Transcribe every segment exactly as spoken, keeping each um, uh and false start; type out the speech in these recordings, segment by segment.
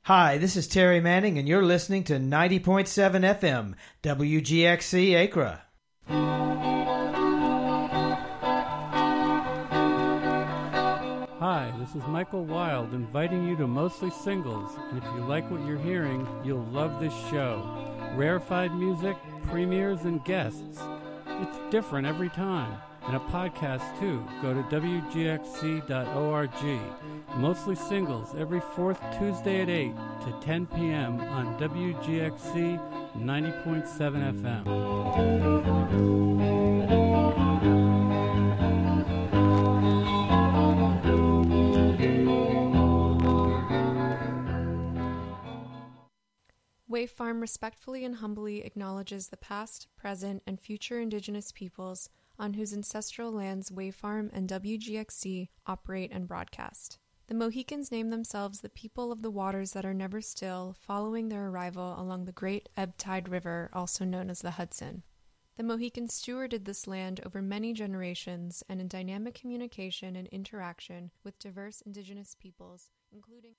Hi, this is Terry Manning, and you're listening to ninety point seven F M, W G X C Acra. Hi, this is Michael Wild inviting you to Mostly Singles, and if you like what you're hearing, you'll love this show. Rarefied music, premieres, and guests. It's different every time. And a podcast, too. Go to W G X C dot org. Mostly Singles, every fourth Tuesday at eight to ten p.m. on W G X C ninety point seven F M. Wave Farm respectfully and humbly acknowledges the past, present, and future Indigenous peoples on whose ancestral lands Wave Farm and W G X C operate and broadcast. The Mohicans name themselves the people of the waters that are never still, following their arrival along the Great Ebb Tide River, also known as the Hudson. The Mohicans stewarded this land over many generations and in dynamic communication and interaction with diverse Indigenous peoples, including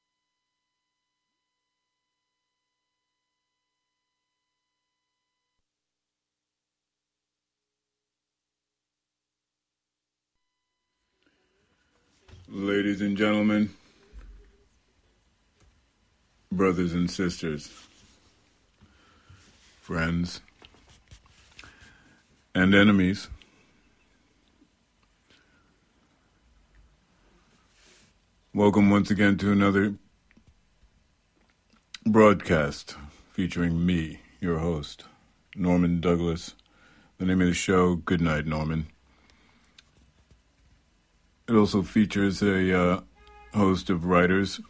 Ladies and gentlemen, brothers and sisters, friends, and enemies, welcome once again to another broadcast featuring me, your host, Norman Douglas. The name of the show, Good Night, Norman. It also features a uh, host of writers.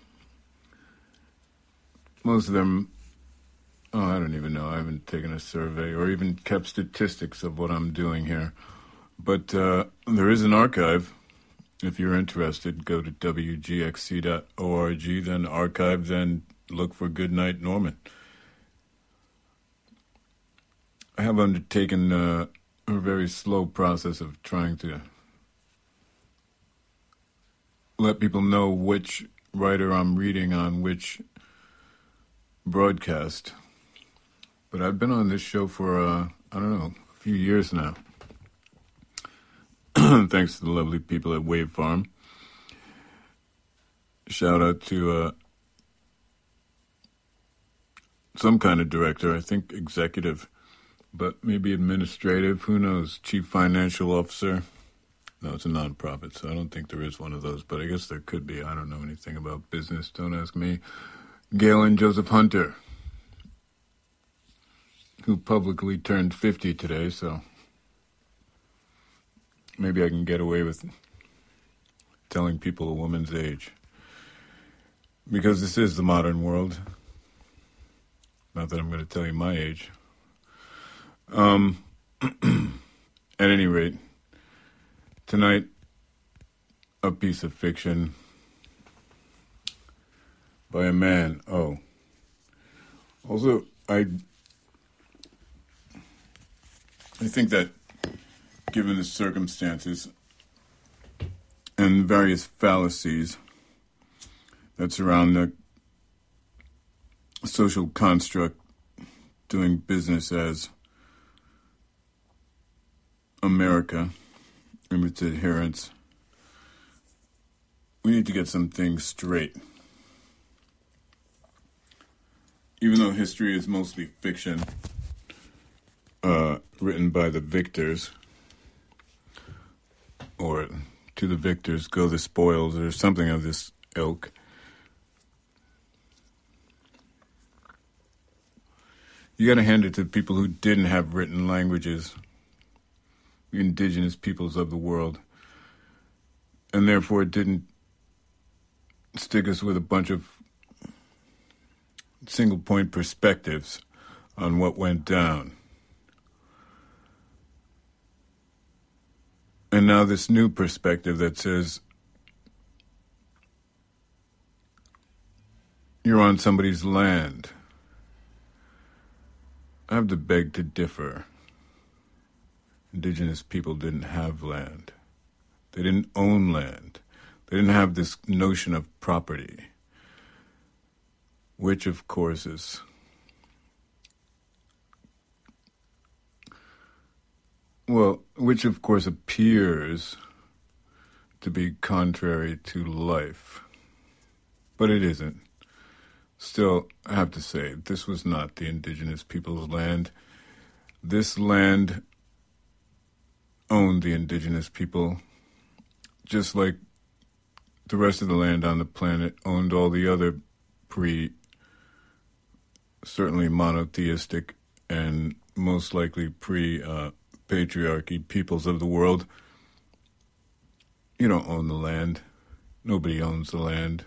Most of them, oh, I don't even know. I haven't taken a survey or even kept statistics of what I'm doing here. But uh, there is an archive. If you're interested, go to W G X C dot org, then archive, then look for Goodnight Norman. I have undertaken uh, a very slow process of trying to let people know which writer I'm reading on which broadcast. But I've been on this show for, uh, I don't know, a few years now. Thanks to the lovely people at Wave Farm. Shout out to uh, some kind of director, I think executive, but maybe administrative, who knows, chief financial officer. No, it's a nonprofit, so I don't think there is one of those, but I guess there could be. I don't know anything about business. Don't ask me. Gail and Joseph Hunter, who publicly turned fifty today, so maybe I can get away with telling people a woman's age. Because this is the modern world. Not that I'm going to tell you my age. Um, at any rate, tonight, a piece of fiction by a man. Oh. Also, I I think that given the circumstances and various fallacies that surround the social construct doing business as America and its adherents, we need to get some things straight. Even though history is mostly fiction, uh, written by the victors, or to the victors go the spoils, or something of this ilk, you gotta hand it to people who didn't have written languages, the indigenous peoples of the world, and therefore didn't stick us with a bunch of single point perspectives on what went down. And now this new perspective that says you're on somebody's land. I have to beg to differ. Indigenous people didn't have land. They didn't own land. They didn't have this notion of property. which of course is well, which of course appears to be contrary to life, but it isn't. Still, I have to say, this was not the indigenous people's land. This land owned the indigenous people, just like the rest of the land on the planet owned all the other pre, certainly monotheistic and most likely pre-patriarchy uh, peoples of the world. You don't own the land. Nobody owns the land.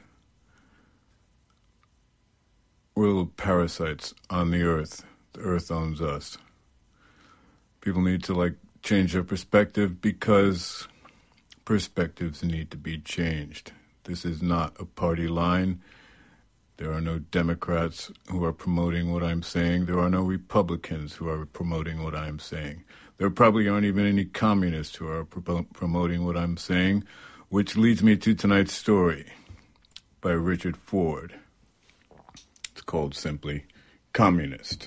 We're little parasites on the earth. The earth owns us. People need to, like, change their perspective because perspectives need to be changed. This is not a party line. There are no Democrats who are promoting what I'm saying. There are no Republicans who are promoting what I'm saying. There probably aren't even any communists who are pro- promoting what I'm saying, which leads me to tonight's story by Richard Ford. It's called simply Communist.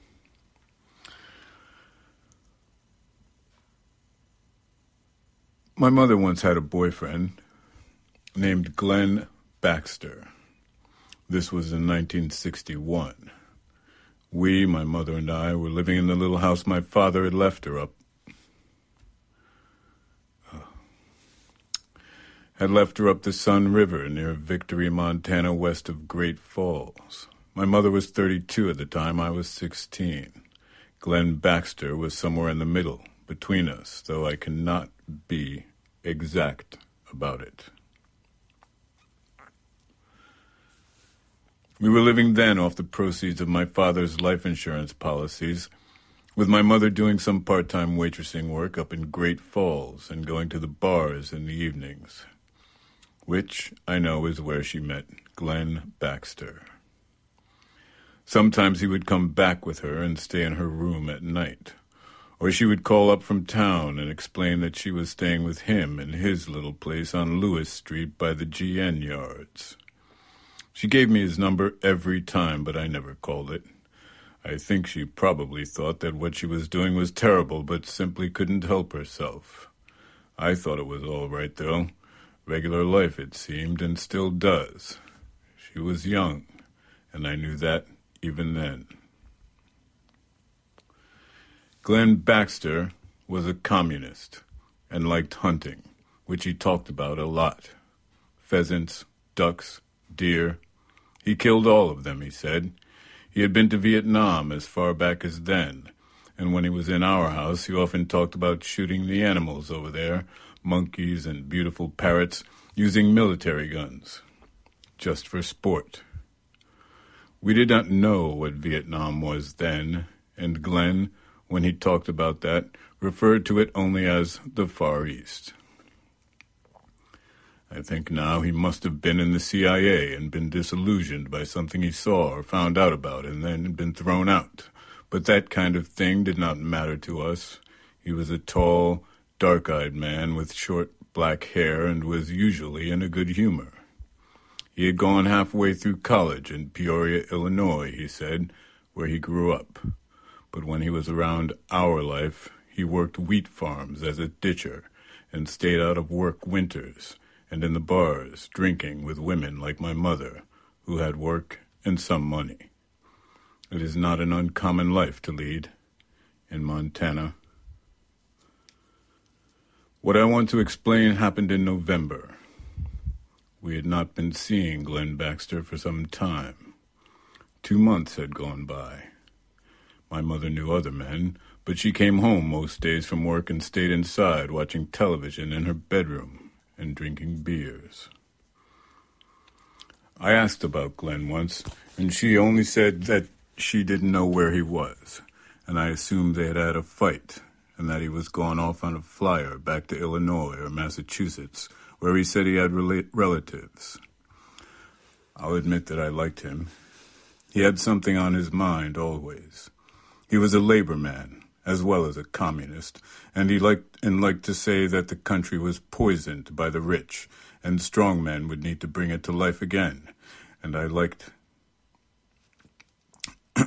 My mother once had a boyfriend named Glenn Baxter. This was in nineteen sixty-one. We, my mother and I, were living in the little house my father had left her up. Uh, had left her up the Sun River near Victory, Montana, west of Great Falls. My mother was thirty-two at the time. I was sixteen. Glenn Baxter was somewhere in the middle between us, though I cannot be exact about it. We were living then off the proceeds of my father's life insurance policies, with my mother doing some part-time waitressing work up in Great Falls and going to the bars in the evenings, which I know is where she met Glenn Baxter. Sometimes he would come back with her and stay in her room at night, or she would call up from town and explain that she was staying with him in his little place on Lewis Street by the G N yards. She gave me his number every time, but I never called it. I think she probably thought that what she was doing was terrible, but simply couldn't help herself. I thought it was all right, though. Regular life, it seemed, and still does. She was young, and I knew that even then. Glenn Baxter was a communist and liked hunting, which he talked about a lot. Pheasants, ducks, deer. He killed all of them, he said. He had been to Vietnam as far back as then, and when he was in our house, he often talked about shooting the animals over there, monkeys and beautiful parrots, using military guns, just for sport. We did not know what Vietnam was then, and Glenn, when he talked about that, referred to it only as the Far East. I think now he must have been in the C I A and been disillusioned by something he saw or found out about and then been thrown out. But that kind of thing did not matter to us. He was a tall, dark-eyed man with short black hair and was usually in a good humor. He had gone halfway through college in Peoria, Illinois, he said, where he grew up. But when he was around our life, he worked wheat farms as a ditcher and stayed out of work winters, and in the bars, drinking with women like my mother, who had work and some money. It is not an uncommon life to lead in Montana. What I want to explain happened in November. We had not been seeing Glenn Baxter for some time. Two months had gone by. My mother knew other men, but she came home most days from work and stayed inside watching television in her bedroom and drinking beers. I asked about Glenn once, and she only said that she didn't know where he was, and I assumed they had had a fight, and that he was gone off on a flyer back to Illinois or Massachusetts, where he said he had rela- relatives. I'll admit that I liked him. He had something on his mind always. He was a labor man, as well as a communist, and he liked and liked to say that the country was poisoned by the rich, and strong men would need to bring it to life again, and I liked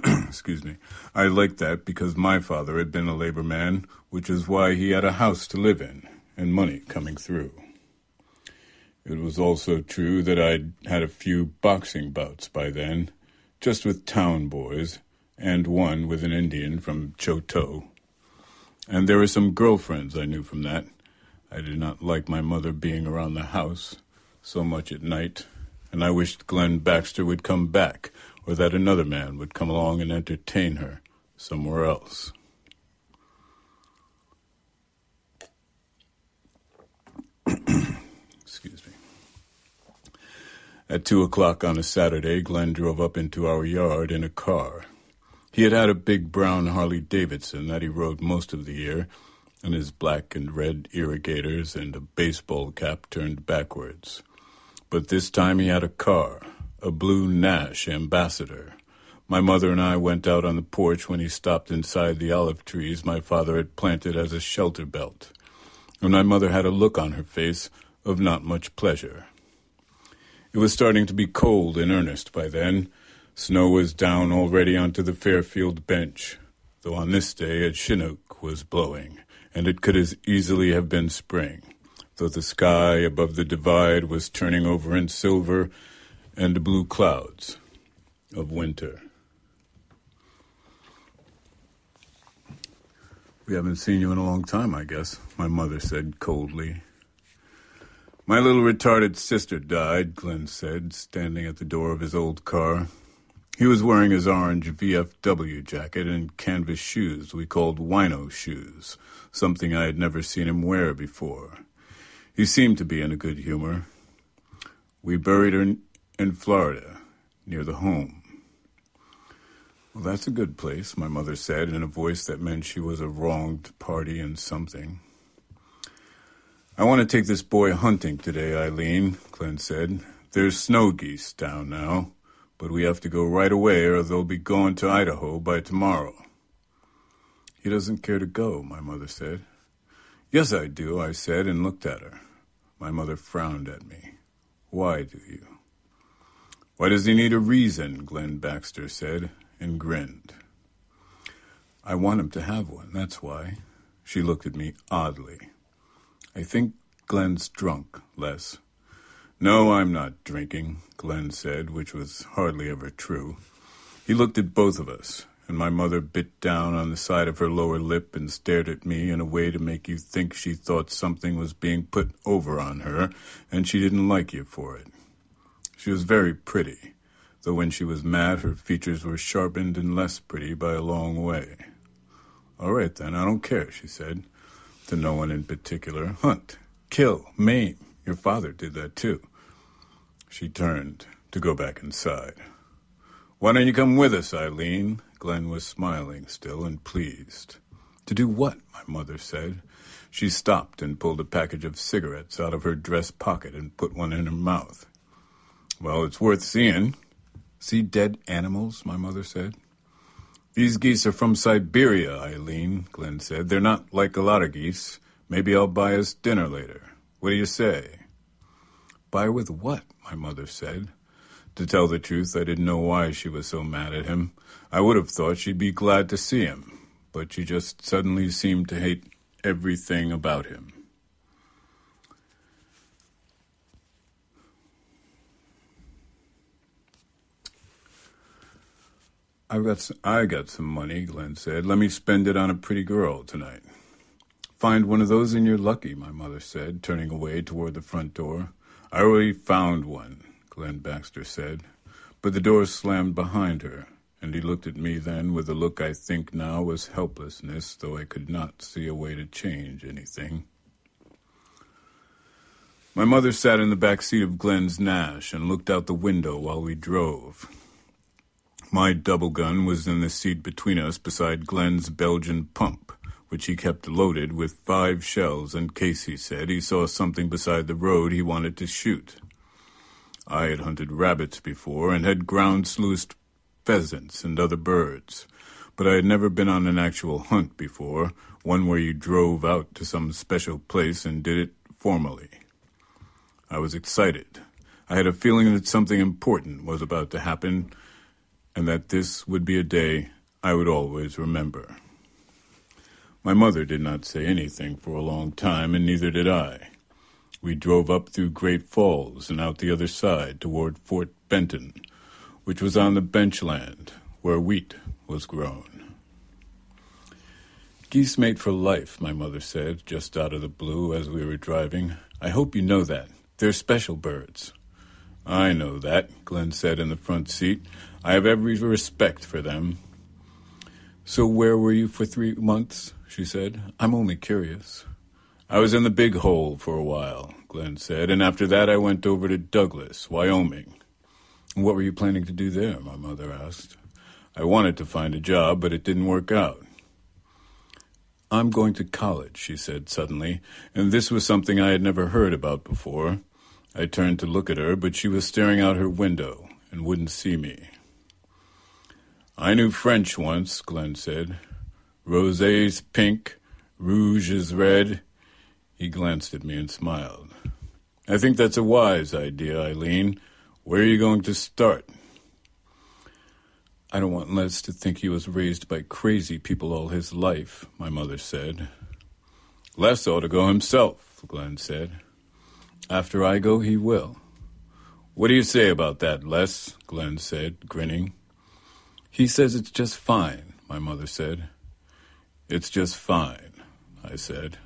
Excuse me. I liked that because my father had been a labor man, which is why he had a house to live in and money coming through. It was also true that I'd had a few boxing bouts by then, just with town boys, and one with an Indian from Choteau. And there were some girlfriends I knew from that. I did not like my mother being around the house so much at night, and I wished Glenn Baxter would come back, or that another man would come along and entertain her somewhere else. Excuse me. At two o'clock on a Saturday, Glenn drove up into our yard in a car. He had had a big brown Harley-Davidson that he rode most of the year, and his black and red irrigators and a baseball cap turned backwards. But this time he had a car, a blue Nash Ambassador. My mother and I went out on the porch when he stopped inside the olive trees my father had planted as a shelter belt, and my mother had a look on her face of not much pleasure. It was starting to be cold in earnest by then. Snow was down already onto the Fairfield bench, though on this day a Chinook was blowing, and it could as easily have been spring, though the sky above the divide was turning over in silver and blue clouds of winter. "We haven't seen you in a long time, I guess," my mother said coldly. "My little retarded sister died," Glenn said, standing at the door of his old car. He was wearing his orange V F W jacket and canvas shoes we called wino shoes, something I had never seen him wear before. He seemed to be in a good humor. "We buried her in Florida, near the home." "Well, that's a good place," my mother said in a voice that meant she was a wronged party in something. "I want to take this boy hunting today, Eileen," Glenn said. "There's snow geese down now, but we have to go right away or they'll be going to Idaho by tomorrow." "He doesn't care to go," my mother said. "Yes, I do," I said, and looked at her. My mother frowned at me. "Why do you?" "Why does he need a reason?" Glenn Baxter said, and grinned. "I want him to have one, that's why." She looked at me oddly. "I think Glenn's drunk, Les." "No, I'm not drinking," Glenn said, which was hardly ever true. He looked at both of us, and my mother bit down on the side of her lower lip and stared at me in a way to make you think she thought something was being put over on her, and she didn't like you for it. She was very pretty, though when she was mad her features were sharpened and less pretty by a long way. "All right, then, I don't care," she said, to no one in particular. "Hunt, kill, maim. Your father did that, too." She turned to go back inside. "Why don't you come with us, Eileen?" Glenn was smiling still and pleased. "To do what?" my mother said. She stopped and pulled a package of cigarettes out of her dress pocket and put one in her mouth. "Well, it's worth seeing." "See dead animals?" my mother said. "These geese are from Siberia, Eileen," Glenn said. "They're not like a lot of geese. Maybe I'll buy us dinner later. What do you say?" "Buy with what?" my mother said. To tell the truth, I didn't know why she was so mad at him. I would have thought she'd be glad to see him, but she just suddenly seemed to hate everything about him. I've got some, I got some money, Glenn said. "Let me spend it on a pretty girl tonight." "Find one of those and you're lucky," my mother said, turning away toward the front door. "I already found one," Glenn Baxter said, but the door slammed behind her, and he looked at me then with a look I think now was helplessness, though I could not see a way to change anything. My mother sat in the back seat of Glenn's Nash and looked out the window while we drove. My double gun was in the seat between us beside Glenn's Belgian pump, which he kept loaded with five shells in case, he said, he saw something beside the road he wanted to shoot. I had hunted rabbits before and had ground-sluiced pheasants and other birds, but I had never been on an actual hunt before, one where you drove out to some special place and did it formally. I was excited. I had a feeling that something important was about to happen, and that this would be a day I would always remember. My mother did not say anything for a long time, and neither did I. We drove up through Great Falls and out the other side toward Fort Benton, which was on the benchland where wheat was grown. Geese mate for life, my mother said, just out of the blue as we were driving. I hope you know that. They're special birds. I know that, Glenn said in the front seat. I have every respect for them. So where were you for three months? She said. I'm only curious. I was in the Big Hole for a while, Glenn said, and after that I went over to Douglas, Wyoming. What were you planning to do there? My mother asked. I wanted to find a job, but it didn't work out. I'm going to college, she said suddenly, and this was something I had never heard about before. I turned to look at her, but she was staring out her window and wouldn't see me. I knew French once, Glenn said. Rosé's pink, rouge is red. He glanced at me and smiled. I think that's a wise idea, Eileen. Where are you going to start? I don't want Les to think he was raised by crazy people all his life, my mother said. Les ought to go himself, Glenn said. After I go, he will. What do you say about that, Les? Glenn said, grinning. He says it's just fine, my mother said. It's just fine, I said.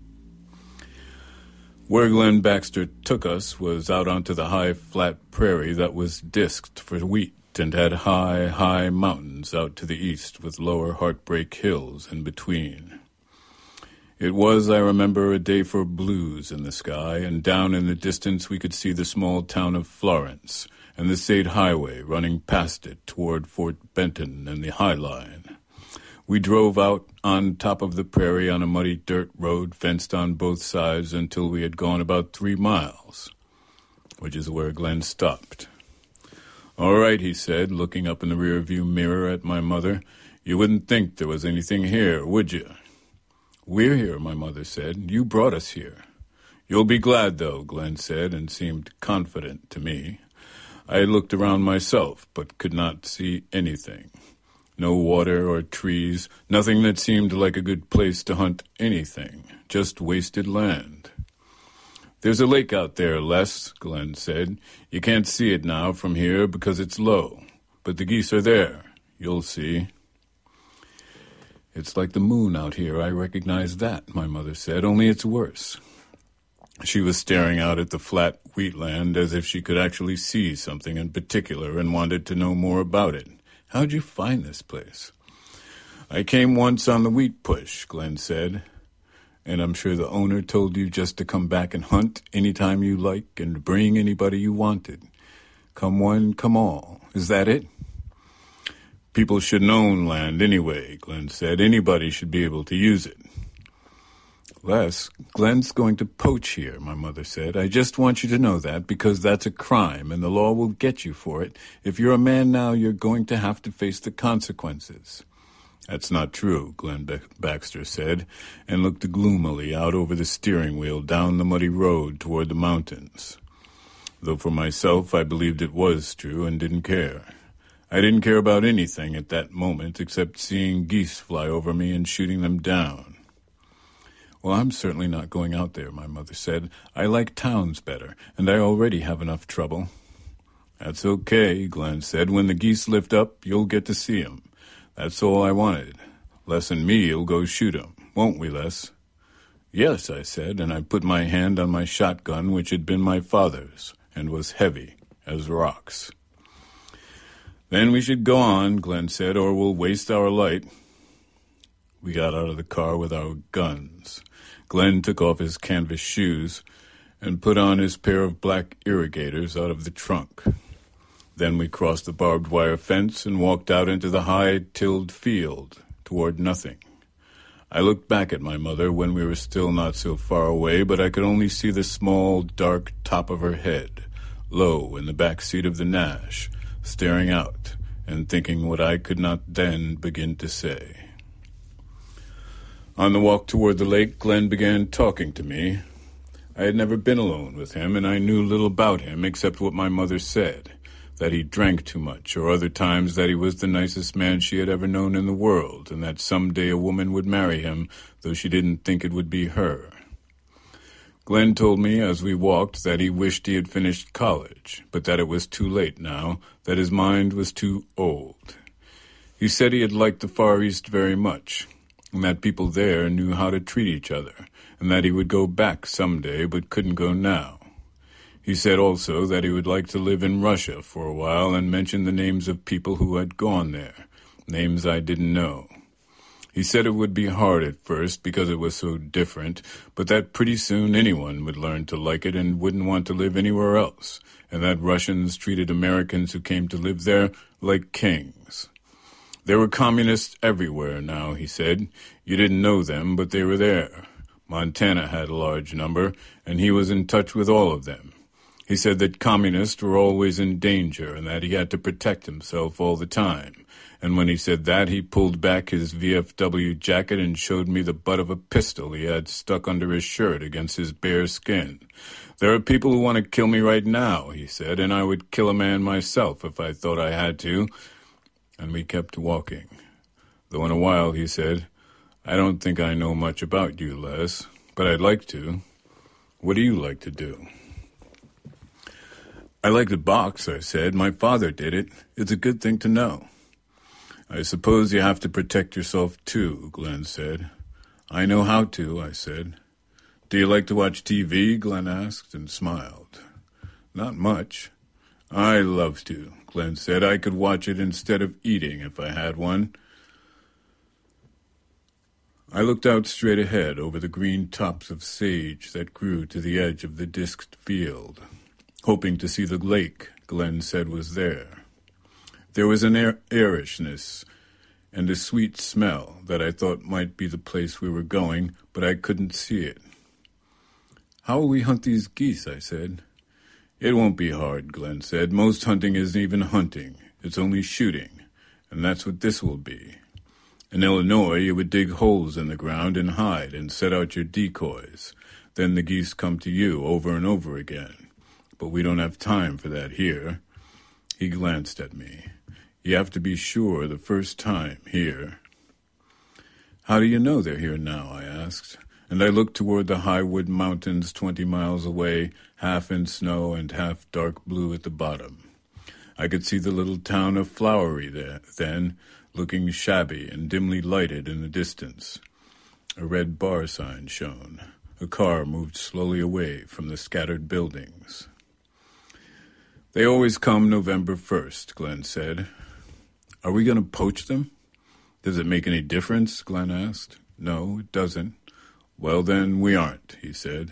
Where Glenn Baxter took us was out onto the high, flat prairie that was disked for wheat and had high, high mountains out to the east with lower Heartbreak Hills in between. It was, I remember, a day for blues in the sky, and down in the distance we could see the small town of Florence and the state highway running past it toward Fort Benton and the High Line. We drove out on top of the prairie on a muddy dirt road fenced on both sides until we had gone about three miles, which is where Glenn stopped. All right, he said, looking up in the rearview mirror at my mother. You wouldn't think there was anything here, would you? We're here, my mother said. You brought us here. You'll be glad, though, Glenn said, and seemed confident to me. I looked around myself, but could not see anything. No water or trees, nothing that seemed like a good place to hunt anything, just wasted land. There's a lake out there, Les, Glenn said. You can't see it now from here because it's low, but the geese are there. You'll see. It's like the moon out here, I recognize that, my mother said, only it's worse. She was staring out at the flat wheatland as if she could actually see something in particular and wanted to know more about it. How'd you find this place? I came once on the wheat push, Glenn said. And I'm sure the owner told you just to come back and hunt any time you like and bring anybody you wanted. Come one, come all. Is that it? People shouldn't own land anyway, Glenn said. Anybody should be able to use it. Les, Glenn's going to poach here, my mother said. I just want you to know that because that's a crime and the law will get you for it. If you're a man now, you're going to have to face the consequences. That's not true, Glenn Be- Baxter said, and looked gloomily out over the steering wheel down the muddy road toward the mountains. Though for myself, I believed it was true and didn't care. I didn't care about anything at that moment except seeing geese fly over me and shooting them down. Well, I'm certainly not going out there, my mother said. I like towns better, and I already have enough trouble. That's okay, Glenn said. When the geese lift up, you'll get to see 'em. That's all I wanted. Les and me'll go shoot 'em, won't we, Les? Yes, I said, and I put my hand on my shotgun, which had been my father's, and was heavy as rocks. Then we should go on, Glenn said, or we'll waste our light. We got out of the car with our guns. Glenn took off his canvas shoes and put on his pair of black irrigators out of the trunk. Then we crossed the barbed wire fence and walked out into the high-tilled field toward nothing. I looked back at my mother when we were still not so far away, but I could only see the small, dark top of her head, low in the back seat of the Nash, staring out and thinking what I could not then begin to say. On the walk toward the lake, Glenn began talking to me. I had never been alone with him, and I knew little about him except what my mother said. that he drank too much, or other times that he was the nicest man she had ever known in the world, and that someday a woman would marry him, though she didn't think it would be her. Glenn told me as we walked that he wished he had finished college, but that it was too late now, that his mind was too old. He said he had liked the Far East very much, and that people there knew how to treat each other, and that he would go back someday but couldn't go now. He said also that he would like to live in Russia for a while and mentioned the names of people who had gone there, names I didn't know. He said it would be hard at first because it was so different, but that pretty soon anyone would learn to like it and wouldn't want to live anywhere else, and that Russians treated Americans who came to live there like kings. There were communists everywhere now, he said. You didn't know them, but they were there. Montana had a large number, and he was in touch with all of them. He said that communists were always in danger and that he had to protect himself all the time. And when he said that, he pulled back his V F W jacket and showed me the butt of a pistol he had stuck under his shirt against his bare skin. There are people who want to kill me right now, he said, and I would kill a man myself if I thought I had to. And we kept walking. Though in a while, he said, I don't think I know much about you, Les, but I'd like to. What do you like to do? I like to box, I said. My father did it. It's a good thing to know. I suppose you have to protect yourself, too, Glenn said. I know how to, I said. Do you like to watch T V? Glenn asked and smiled. Not much. I love to, Glenn said. I could watch it instead of eating if I had one. I looked out straight ahead over the green tops of sage that grew to the edge of the disked field, hoping to see the lake Glenn said was there. There was an air- airishness and a sweet smell that I thought might be the place we were going, but I couldn't see it. How will we hunt these geese? I said. It won't be hard, Glenn said. Most hunting isn't even hunting. It's only shooting, and that's what this will be. In Illinois, you would dig holes in the ground and hide and set out your decoys. Then the geese come to you over and over again. But we don't have time for that here. He glanced at me. You have to be sure the first time here. How do you know they're here now? I asked, and I looked toward the high wood mountains twenty miles away, half in snow and half dark blue at the bottom. I could see the little town of Flowery there, then, looking shabby and dimly lighted in the distance. A red bar sign shone. A car moved slowly away from the scattered buildings. They always come November first, Glenn said. Are we going to poach them? Does it make any difference? Glenn asked. No, it doesn't. Well, then, we aren't, he said.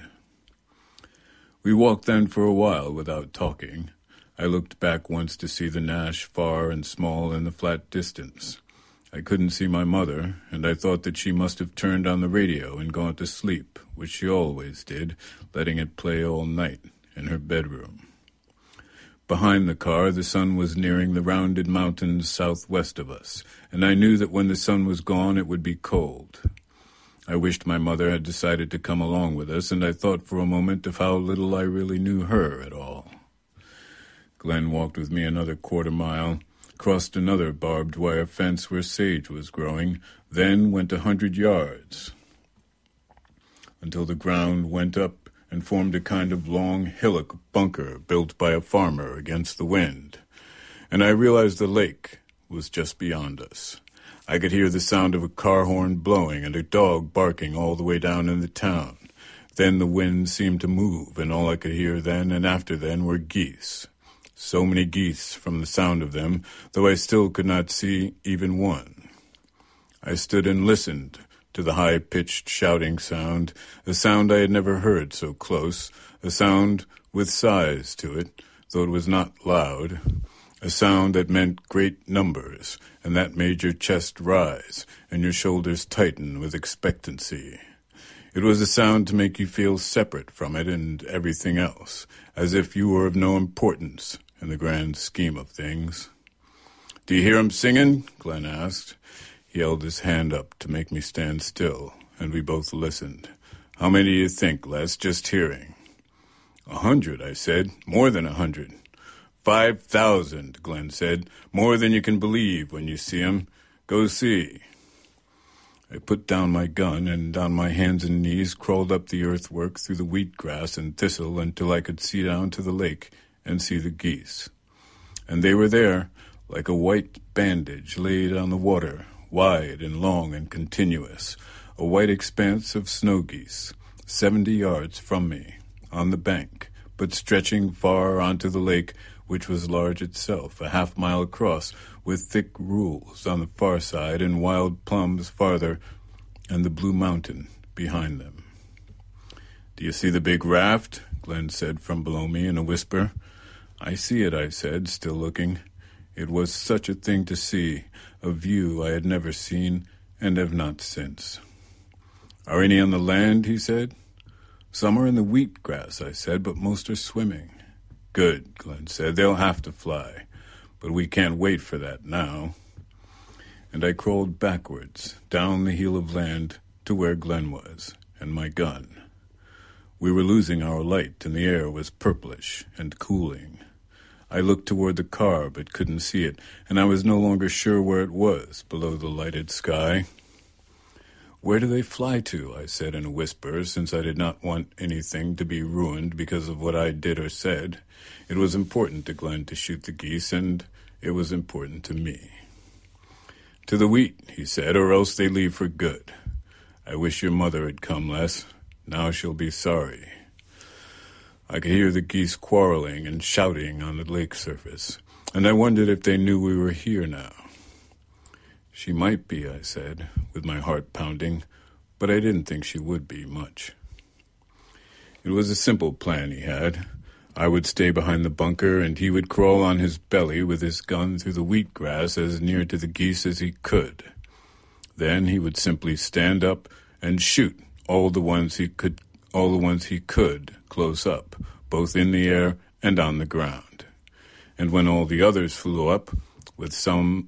We walked then for a while without talking. I looked back once to see the Nash far and small in the flat distance. I couldn't see my mother, and I thought that she must have turned on the radio and gone to sleep, which she always did, letting it play all night in her bedroom. Behind the car, the sun was nearing the rounded mountains southwest of us, and I knew that when the sun was gone it would be cold. I wished my mother had decided to come along with us, and I thought for a moment of how little I really knew her at all. Glenn walked with me another quarter mile, crossed another barbed wire fence where sage was growing, then went a hundred yards, until the ground went up and formed a kind of long hillock bunker built by a farmer against the wind, and I realized the lake was just beyond us. I could hear the sound of a car horn blowing and a dog barking all the way down in the town. Then the wind seemed to move, and all I could hear then and after then were geese. So many geese from the sound of them, though I still could not see even one. I stood and listened to the high-pitched shouting sound, a sound I had never heard so close, a sound with size to it, though it was not loud, a sound that meant great numbers, and that made your chest rise and your shoulders tighten with expectancy. It was a sound to make you feel separate from it and everything else, as if you were of no importance in the grand scheme of things. "Do you hear 'em singing?" Glenn asked. He held his hand up to make me stand still, and we both listened. "How many do you think, Les, just hearing?" "A hundred," I said. "More than a hundred. Five thousand, Glenn said. More than you can believe when you see 'em. Go see. I put down my gun and on my hands and knees crawled up the earthwork through the wheatgrass and thistle until I could see down to the lake and see the geese. And they were there, like a white bandage laid on the water, wide and long and continuous, a white expanse of snow geese, seventy yards from me, on the bank, but stretching far onto the lake, which was large itself, a half mile across, with thick rules on the far side and wild plums farther, and the Blue Mountain behind them. "Do you see the big raft?" Glenn said from below me in a whisper. "I see it," I said, still looking. It was such a thing to see, a view I had never seen and have not since. "Are any on the land?" he said. "Some are in the wheatgrass," I said, "but most are swimming." "Good," Glenn said. "They'll have to fly. But we can't wait for that now." And I crawled backwards, down the heel of land to where Glenn was, and my gun. We were losing our light, and the air was purplish and cooling. I looked toward the car, but couldn't see it, and I was no longer sure where it was below the lighted sky. "Where do they fly to?" I said in a whisper, since I did not want anything to be ruined because of what I did or said. It was important to Glenn to shoot the geese, and it was important to me. "To the wheat," he said, "or else they leave for good. I wish your mother had come, Les. Now she'll be sorry." I could hear the geese quarreling and shouting on the lake surface, and I wondered if they knew we were here now. "She might be," I said, with my heart pounding, but I didn't think she would be much. It was a simple plan he had. I would stay behind the bunker, and he would crawl on his belly with his gun through the wheatgrass as near to the geese as he could. Then he would simply stand up and shoot all the ones he could, all the ones he could close up, both in the air and on the ground. And when all the others flew up, with some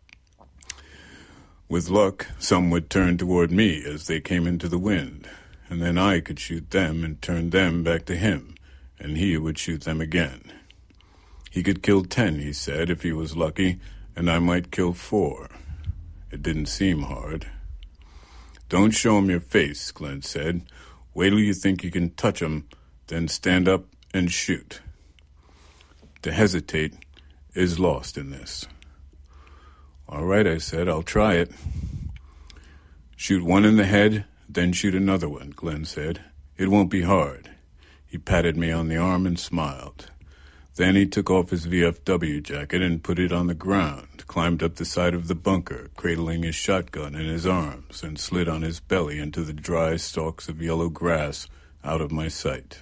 With luck, some would turn toward me as they came into the wind, and then I could shoot them and turn them back to him, and he would shoot them again. He could kill ten, he said, if he was lucky, and I might kill four. It didn't seem hard. "Don't show him your face," Glenn said. "Wait till you think you can touch him, then stand up and shoot." To hesitate is lost in this. "All right," I said, "I'll try it." "Shoot one in the head, then shoot another one," Glenn said. "It won't be hard." He patted me on the arm and smiled. Then he took off his V F W jacket and put it on the ground, climbed up the side of the bunker, cradling his shotgun in his arms, and slid on his belly into the dry stalks of yellow grass out of my sight.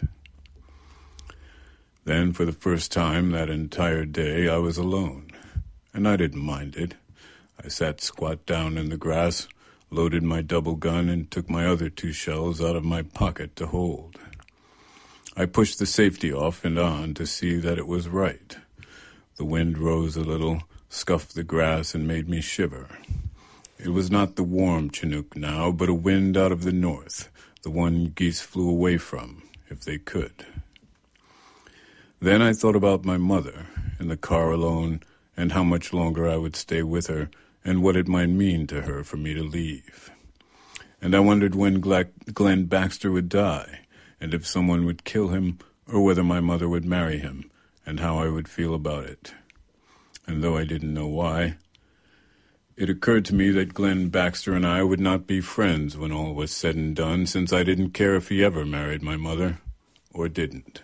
Then, for the first time that entire day, I was alone, and I didn't mind it. I sat squat down in the grass, loaded my double gun, and took my other two shells out of my pocket to hold. I pushed the safety off and on to see that it was right. The wind rose a little, scuffed the grass, and made me shiver. It was not the warm Chinook now, but a wind out of the north, the one geese flew away from, if they could. Then I thought about my mother, in the car alone, and how much longer I would stay with her, and what it might mean to her for me to leave. And I wondered when Glenn Baxter would die, and if someone would kill him, or whether my mother would marry him, and how I would feel about it. And though I didn't know why, it occurred to me that Glenn Baxter and I would not be friends when all was said and done, since I didn't care if he ever married my mother, or didn't.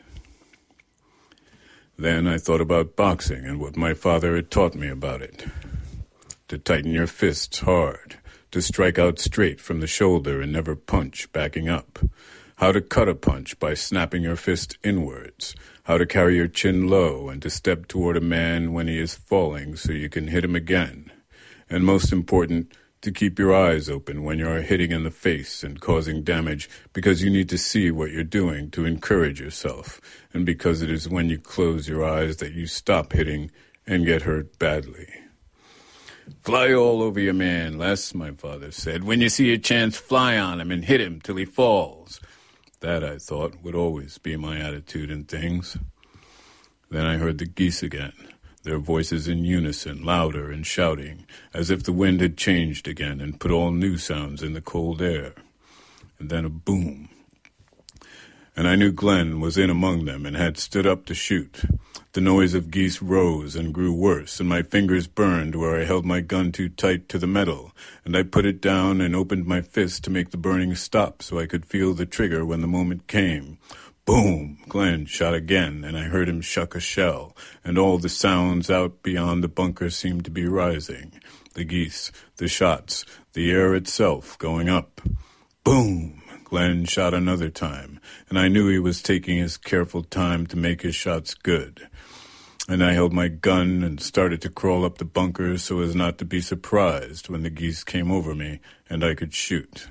Then I thought about boxing and what my father had taught me about it. To tighten your fists hard, to strike out straight from the shoulder and never punch backing up. How to cut a punch by snapping your fist inwards. How to carry your chin low and to step toward a man when he is falling so you can hit him again. And most important, to keep your eyes open when you are hitting in the face and causing damage, because you need to see what you're doing to encourage yourself, and because it is when you close your eyes that you stop hitting and get hurt badly. "Fly all over your man, Les," my father said. "When you see a chance, fly on him and hit him till he falls." That, I thought, would always be my attitude in things. Then I heard the geese again, their voices in unison, louder and shouting, as if the wind had changed again and put all new sounds in the cold air. And then a boom. And I knew Glenn was in among them and had stood up to shoot. The noise of geese rose and grew worse, and my fingers burned where I held my gun too tight to the metal, and I put it down and opened my fist to make the burning stop so I could feel the trigger when the moment came. Boom! Glenn shot again, and I heard him shuck a shell, and all the sounds out beyond the bunker seemed to be rising. The geese, the shots, the air itself going up. Boom! Glenn shot another time, and I knew he was taking his careful time to make his shots good. And I held my gun and started to crawl up the bunker so as not to be surprised when the geese came over me and I could shoot.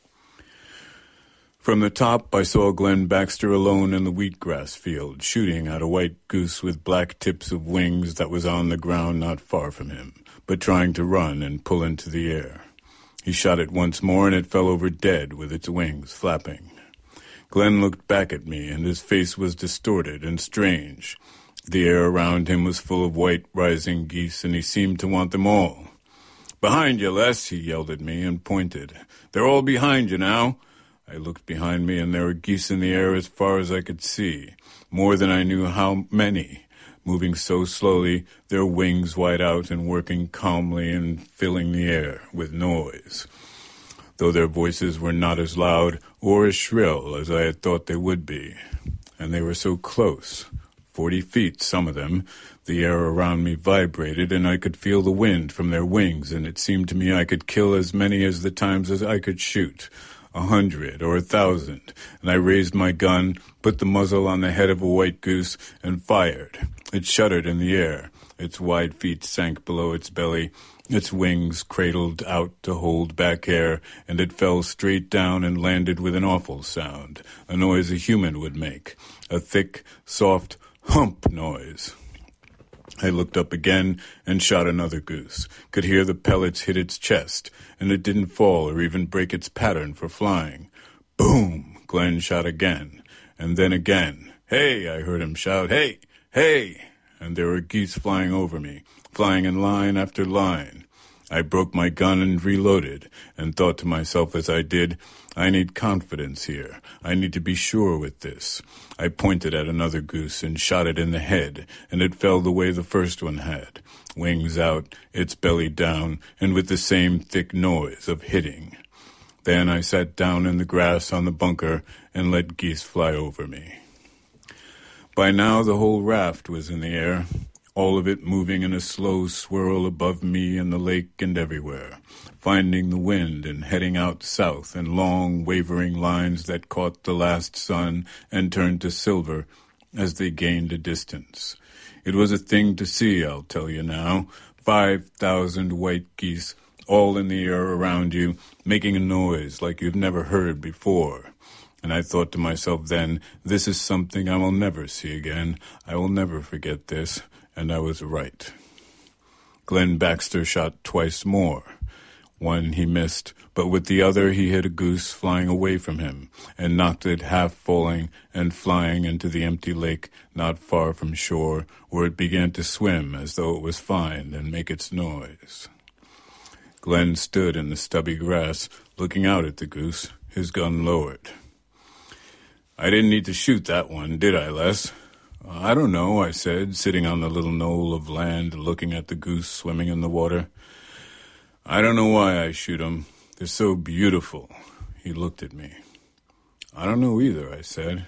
From the top, I saw Glenn Baxter alone in the wheatgrass field, shooting at a white goose with black tips of wings that was on the ground not far from him, but trying to run and pull into the air. He shot it once more, and it fell over dead with its wings flapping. Glenn looked back at me, and his face was distorted and strange. The air around him was full of white rising geese, and he seemed to want them all. "Behind you, Les," he yelled at me and pointed. "They're all behind you now." I looked behind me, and there were geese in the air as far as I could see, more than I knew how many, moving so slowly, their wings wide out and working calmly and filling the air with noise, though their voices were not as loud or as shrill as I had thought they would be. And they were so close. Forty feet, some of them. The air around me vibrated, and I could feel the wind from their wings, and it seemed to me I could kill as many as the times as I could shoot, a hundred or a thousand. And I raised my gun, put the muzzle on the head of a white goose, and fired. It shuddered in the air. Its wide feet sank below its belly. Its wings cradled out to hold back air, and it fell straight down and landed with an awful sound, a noise a human would make, a thick, soft hump noise. I looked up again and shot another goose, could hear the pellets hit its chest, and it didn't fall or even break its pattern for flying. Boom! Glenn shot again, and then again. "Hey!" I heard him shout. "Hey! Hey!" And there were geese flying over me, flying in line after line. I broke my gun and reloaded, and thought to myself as I did, I need confidence here. I need to be sure with this. I pointed at another goose and shot it in the head, and it fell the way the first one had, wings out, its belly down, and with the same thick noise of hitting. Then I sat down in the grass on the bunker and let geese fly over me. By now the whole raft was in the air, all of it moving in a slow swirl above me and the lake and everywhere, finding the wind and heading out south in long, wavering lines that caught the last sun and turned to silver as they gained a distance. It was a thing to see, I'll tell you now. Five thousand white geese, all in the air around you, making a noise like you've never heard before. And I thought to myself then, this is something I will never see again. I will never forget this. And I was right. Glenn Baxter shot twice more. One he missed, but with the other he hit a goose flying away from him and knocked it half falling and flying into the empty lake not far from shore, where it began to swim as though it was fine and make its noise. Glenn stood in the stubby grass, looking out at the goose, his gun lowered. "I didn't need to shoot that one, did I, Les?" "I don't know," I said, sitting on the little knoll of land, looking at the goose swimming in the water. "I don't know why I shoot 'em. They're so beautiful." He looked at me. "I don't know either," I said.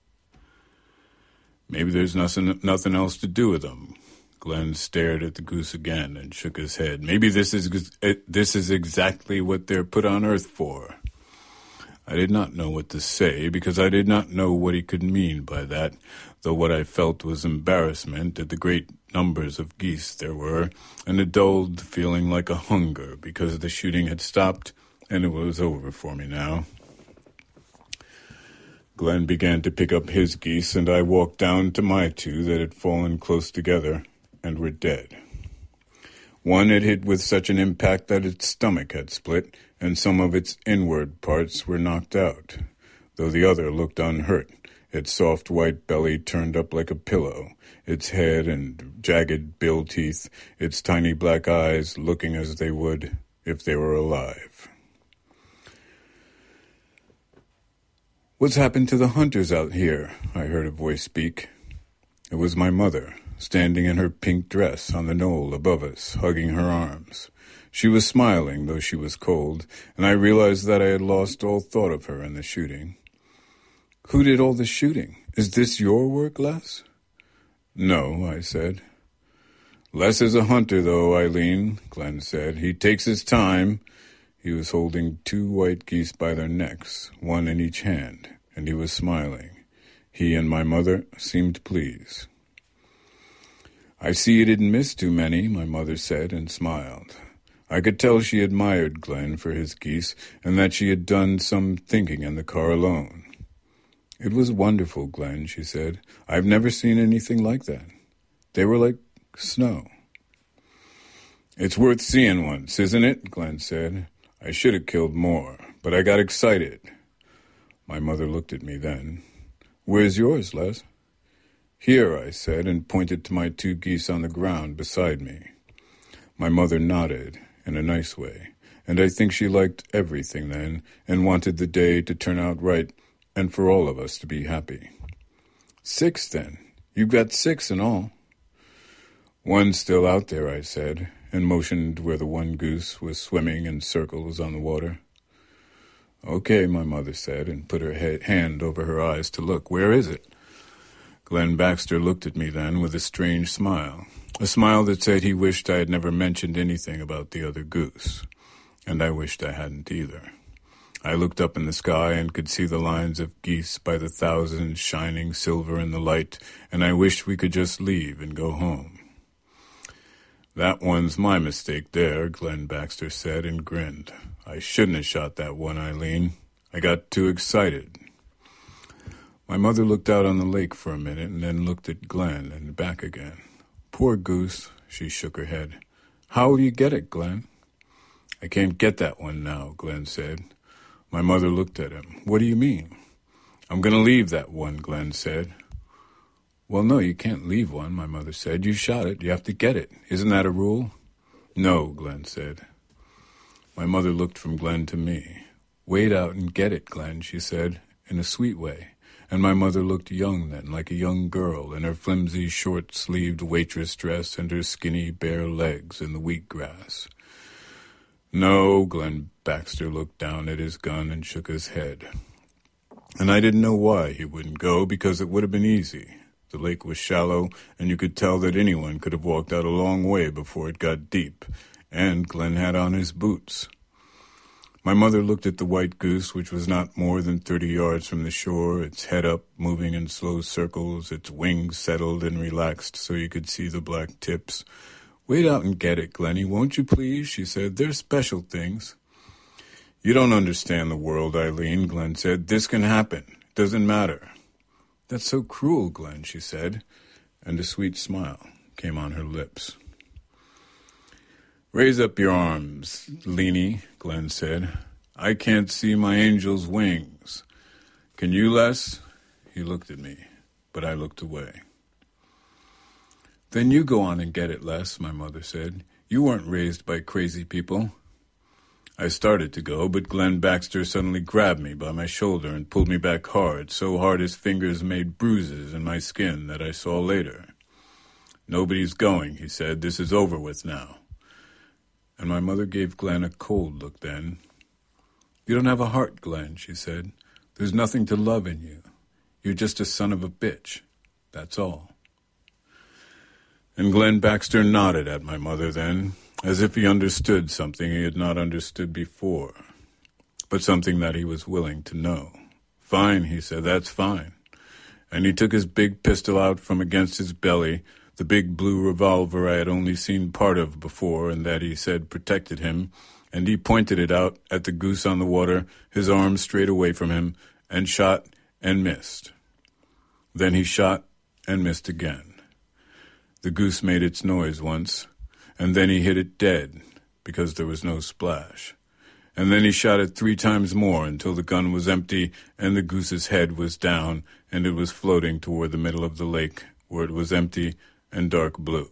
"Maybe there's nothing, nothing else to do with them." Glenn stared at the goose again and shook his head. "Maybe this is this is exactly what they're put on earth for." I did not know what to say, because I did not know what he could mean by that, though what I felt was embarrassment at the great numbers of geese there were, and a dulled feeling like a hunger, because the shooting had stopped, and it was over for me now. Glenn began to pick up his geese, and I walked down to my two that had fallen close together and were dead. One had hit with such an impact that its stomach had split, and some of its inward parts were knocked out, though the other looked unhurt. its soft white belly turned up like a pillow, its head and jagged bill teeth, its tiny black eyes looking as they would if they were alive. "What's happened to the hunters out here?" I heard a voice speak. It was my mother, standing in her pink dress on the knoll above us, hugging her arms. She was smiling, though she was cold, and I realized that I had lost all thought of her in the shooting. "Who did all the shooting? Is this your work, Les?" "No," I said. "Les is a hunter, though, Eileen," Glenn said. "He takes his time." He was holding two white geese by their necks, one in each hand, and he was smiling. He and my mother seemed pleased. "I see you didn't miss too many," my mother said, and smiled. I could tell she admired Glenn for his geese and that she had done some thinking in the car alone. "It was wonderful, Glenn," she said. "I've never seen anything like that. They were like snow." "It's worth seeing once, isn't it?" Glenn said. "I should have killed more, but I got excited." My mother looked at me then. "Where's yours, Les?" "Here," I said, and pointed to my two geese on the ground beside me. My mother nodded in a nice way, and I think she liked everything then and wanted the day to turn out right and for all of us to be happy. "Six, then. You've got six in all." "One's still out there," I said, and motioned where the one goose was swimming in circles on the water. "Okay," my mother said, and put her head, hand over her eyes to look. "Where is it?" Glenn Baxter looked at me then with a strange smile, a smile that said he wished I had never mentioned anything about the other goose, and I wished I hadn't either. I looked up in the sky and could see the lines of geese by the thousands shining silver in the light, and I wished we could just leave and go home. "That one's my mistake there," Glenn Baxter said and grinned. "I shouldn't have shot that one, Eileen. I got too excited." My mother looked out on the lake for a minute and then looked at Glenn and back again. "Poor goose," she shook her head. "How will you get it, Glenn?" "I can't get that one now," Glenn said. My mother looked at him. "What do you mean?" "I'm going to leave that one," Glenn said. "Well, no, you can't leave one," my mother said. "You shot it. You have to get it. Isn't that a rule?" "No," Glenn said. My mother looked from Glenn to me. "Wait out and get it, Glenn," she said, in a sweet way. And my mother looked young then, like a young girl, in her flimsy, short-sleeved waitress dress and her skinny, bare legs in the wheatgrass. "No," Glenn Baxter looked down at his gun and shook his head. And I didn't know why he wouldn't go, because it would have been easy. The lake was shallow, and you could tell that anyone could have walked out a long way before it got deep, and Glenn had on his boots. My mother looked at the white goose, which was not more than thirty yards from the shore, its head up, moving in slow circles, its wings settled and relaxed so you could see the black tips. "Wait out and get it, Glenny, won't you please?" she said. "They're special things." "You don't understand the world, Eileen," Glenn said. "This can happen. It doesn't matter." "That's so cruel, Glenn," she said, and a sweet smile came on her lips. "Raise up your arms, Leanie," Glenn said. "I can't see my angel's wings. Can you, Les?" He looked at me, but I looked away. "Then you go on and get it, Les," my mother said. "You weren't raised by crazy people." I started to go, but Glenn Baxter suddenly grabbed me by my shoulder and pulled me back hard, so hard his fingers made bruises in my skin that I saw later. "Nobody's going," he said. "This is over with now." And my mother gave Glenn a cold look then. "You don't have a heart, Glenn," she said. "There's nothing to love in you. You're just a son of a bitch. That's all." And Glenn Baxter nodded at my mother then, as if he understood something he had not understood before, but something that he was willing to know. "Fine," he said, "that's fine." And he took his big pistol out from against his belly, the big blue revolver I had only seen part of before and that he said protected him, and he pointed it out at the goose on the water, his arm straight away from him, and shot and missed. Then he shot and missed again. The goose made its noise once, and then he hit it dead because there was no splash. and then he shot it three times more until the gun was empty and the goose's head was down and it was floating toward the middle of the lake where it was empty and dark blue.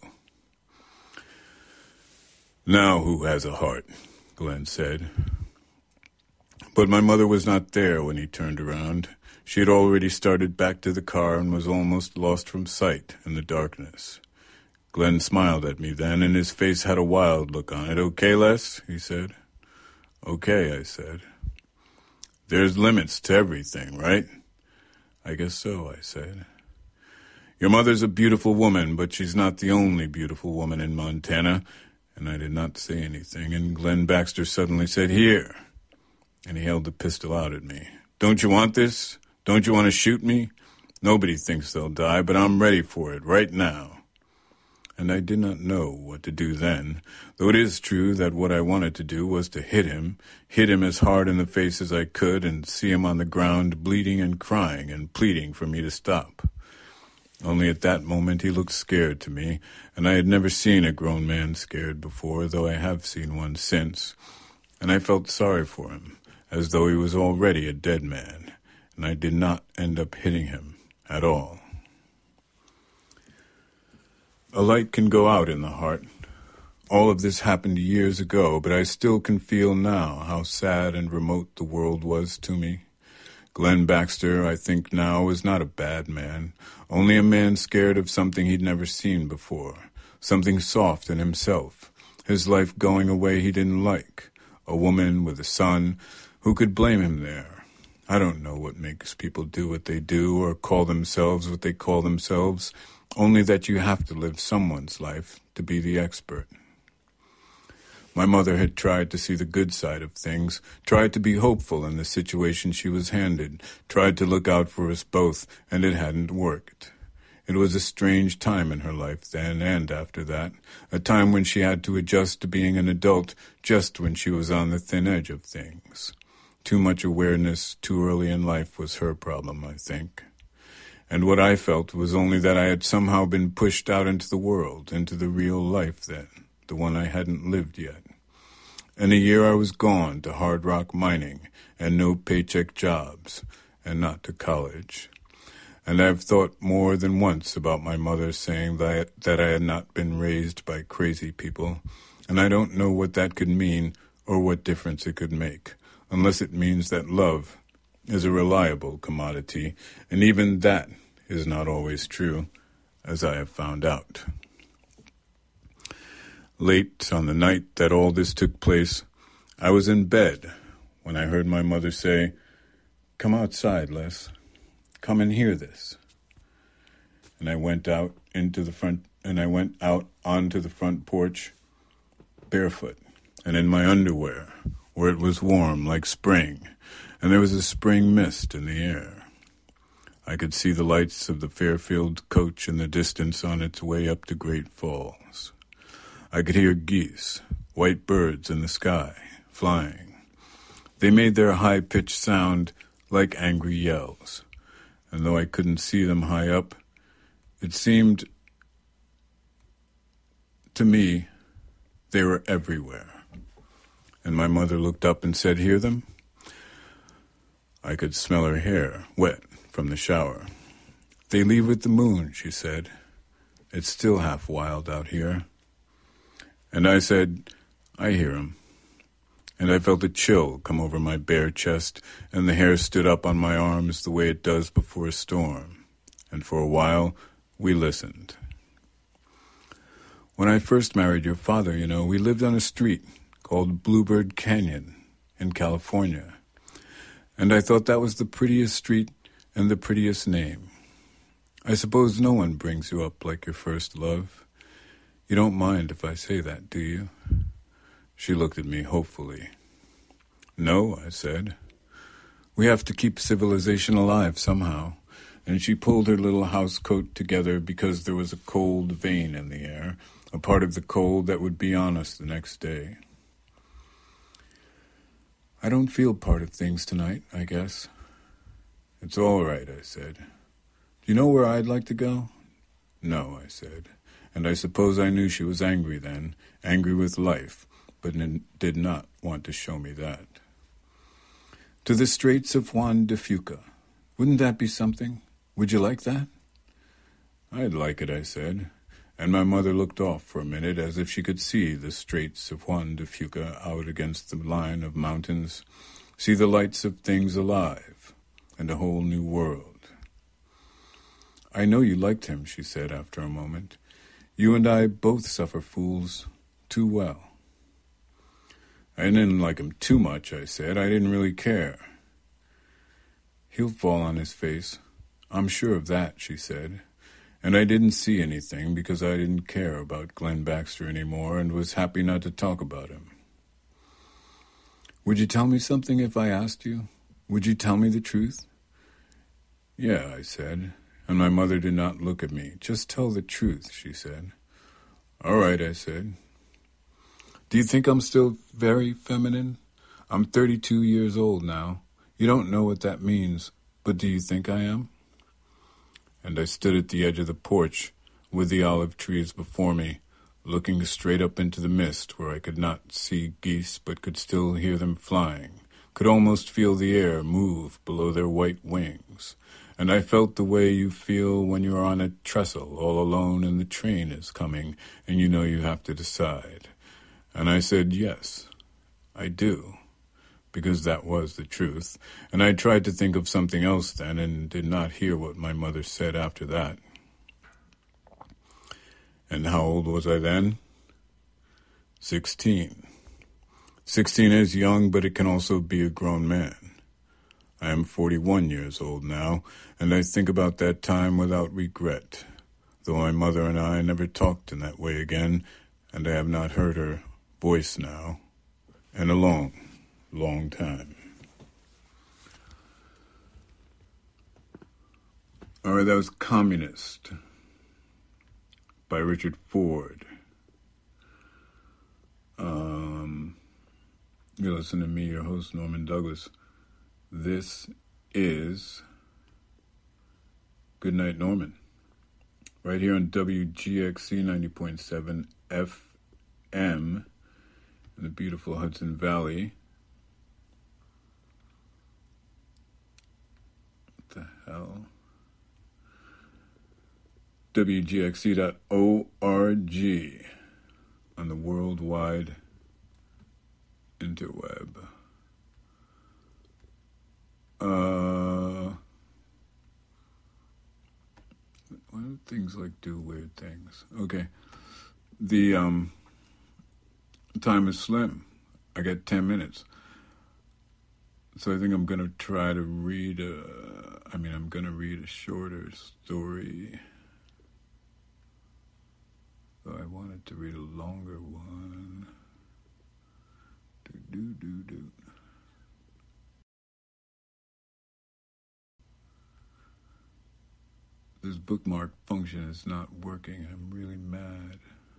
"Now who has a heart?" Glenn said. But my mother was not there when he turned around. She had already started back to the car and was almost lost from sight in the darkness. Glenn smiled at me then, and his face had a wild look on it. "Okay, Les?" he said. "Okay," I said. "There's limits to everything, right?" "I guess so," I said. "Your mother's a beautiful woman, but she's not the only beautiful woman in Montana." And I did not say anything, and Glenn Baxter suddenly said, "Here." And he held the pistol out at me. "Don't you want this? Don't you want to shoot me? Nobody thinks they'll die, but I'm ready for it right now." And I did not know what to do then, though it is true that what I wanted to do was to hit him, hit him as hard in the face as I could, and see him on the ground bleeding and crying and pleading for me to stop. Only at that moment he looked scared to me, and I had never seen a grown man scared before, though I have seen one since, and I felt sorry for him, as though he was already a dead man, and I did not end up hitting him at all. A light can go out in the heart. All of this happened years ago, but I still can feel now how sad and remote the world was to me. Glenn Baxter, I think now, was not a bad man, only a man scared of something he'd never seen before, something soft in himself, his life going a way he didn't like, a woman with a son. Who could blame him there? I don't know what makes people do what they do or call themselves what they call themselves, only that you have to live someone's life to be the expert. My mother had tried to see the good side of things, tried to be hopeful in the situation she was handed, tried to look out for us both, and it hadn't worked. It was a strange time in her life then and after that, a time when she had to adjust to being an adult just when she was on the thin edge of things. Too much awareness too early in life was her problem, I think. And what I felt was only that I had somehow been pushed out into the world, into the real life then, the one I hadn't lived yet. In a year I was gone to hard rock mining and no paycheck jobs, and not to college. And I've thought more than once about my mother saying that, that I had not been raised by crazy people, and I don't know what that could mean or what difference it could make, unless it means that love is a reliable commodity, and even that is not always true, as I have found out. Late on the night that all this took place, I was in bed when I heard my mother say, "Come outside, Les. Come and hear this." And I went out into the front, and I went out onto the front porch, barefoot and in my underwear, where it was warm like spring, and there was a spring mist in the air. I could see the lights of the Fairfield coach in the distance on its way up to Great Falls. I could hear geese, white birds in the sky, flying. They made their high-pitched sound like angry yells, and though I couldn't see them high up, it seemed to me they were everywhere. And my mother looked up and said, "Hear them?" I could smell her hair, wet from the shower. "They leave with the moon," she said. "It's still half wild out here." And I said, "I hear 'em." And I felt a chill come over my bare chest, and the hair stood up on my arms the way it does before a storm. And for a while, we listened. When I first married your father, you know, we lived on a street called Bluebird Canyon in California. And I thought that was the prettiest street and the prettiest name. I suppose no one brings you up like your first love. You don't mind if I say that, do you? She looked at me hopefully. "No," I said. "We have to keep civilization alive somehow." And she pulled her little house coat together because there was a cold vein in the air, a part of the cold that would be on us the next day. "I don't feel part of things tonight, I guess." "It's all right," I said. "Do you know where I'd like to go?" "No," I said. And I suppose I knew she was angry then, angry with life, but n- did not want to show me that. To the Straits of Juan de Fuca. Wouldn't that be something? Would you like that? I'd like it, I said, and my mother looked off for a minute as if she could see the Straits of Juan de Fuca out against the line of mountains, see the lights of things alive, and a whole new world. I know you liked him, she said after a moment. You and I both suffer fools too well. I didn't like him too much, I said. I didn't really care. He'll fall on his face. I'm sure of that, she said. And I didn't see anything because I didn't care about Glenn Baxter anymore and was happy not to talk about him. Would you tell me something if I asked you? Would you tell me the truth? Yeah, I said, and my mother did not look at me. Just tell the truth, she said. All right, I said. Do you think I'm still very feminine? I'm thirty-two years old now. You don't know what that means, but do you think I am? And I stood at the edge of the porch with the olive trees before me, looking straight up into the mist where I could not see geese but could still hear them flying, could almost feel the air move below their white wings. And I felt the way you feel when you're on a trestle all alone and the train is coming and you know you have to decide. And I said, yes, I do, because that was the truth. And I tried to think of something else then and did not hear what my mother said after that. And how old was I then? Sixteen. Sixteen is young, but it can also be a grown man. I am forty-one years old now, and I think about that time without regret, though my mother and I never talked in that way again, and I have not heard her voice now in a long, long time. All right, that was Communist by Richard Ford. Um, you listen to me, your host, Norman Douglas. This is Goodnight Norman, right here on W G X C ninety point seven F M in the beautiful Hudson Valley. What the hell? W G X C dot org on the worldwide interweb. Uh, why do things like do weird things? Okay. The um, time is slim. I got ten minutes. So I think I'm going to try to read a, I mean, I'm going to read a shorter story. Though I wanted to read a longer one. Do, do, do, do. This bookmark function is not working. I'm really mad.